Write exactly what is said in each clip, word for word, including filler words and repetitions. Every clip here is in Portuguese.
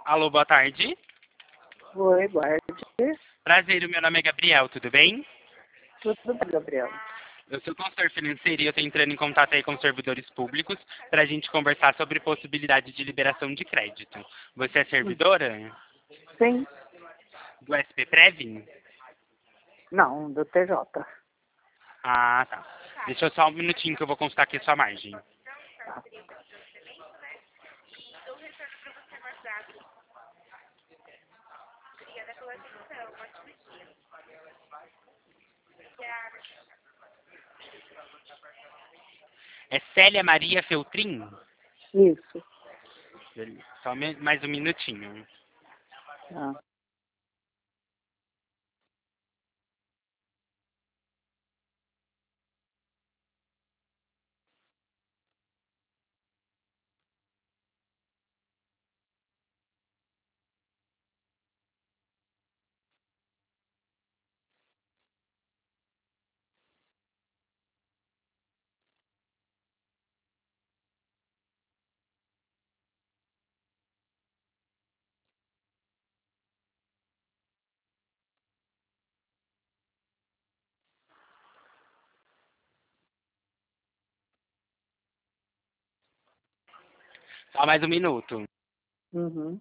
Alô, boa tarde. Oi, boa tarde. Prazer, o meu nome é Gabriel, tudo bem? Tudo bem, Gabriel? Eu sou consultor financeiro e eu estou entrando em contato aí com os servidores públicos para a gente conversar sobre possibilidade de liberação de crédito. Você é servidora Sim. do S P Prev? Não, do T J. Ah, tá. Deixa eu só um minutinho que eu vou consultar aqui a sua margem. Tá. É Célia Maria Feltrin? Isso. Só me- mais um minutinho. Ah. Só mais um minuto. Uhum.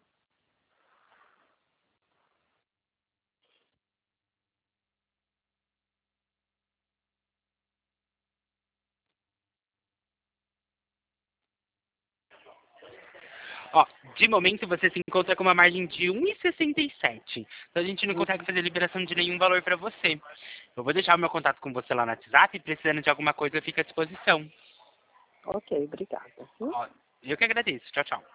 Ó, de momento você se encontra com uma margem de um vírgula sessenta e sete. Então a gente não Uhum. consegue fazer liberação de nenhum valor para você. Eu vou deixar o meu contato com você lá no WhatsApp e precisando de alguma coisa fica à disposição. Ok, obrigada. Viu? Ó, eu que agradeço. Tchau, tchau.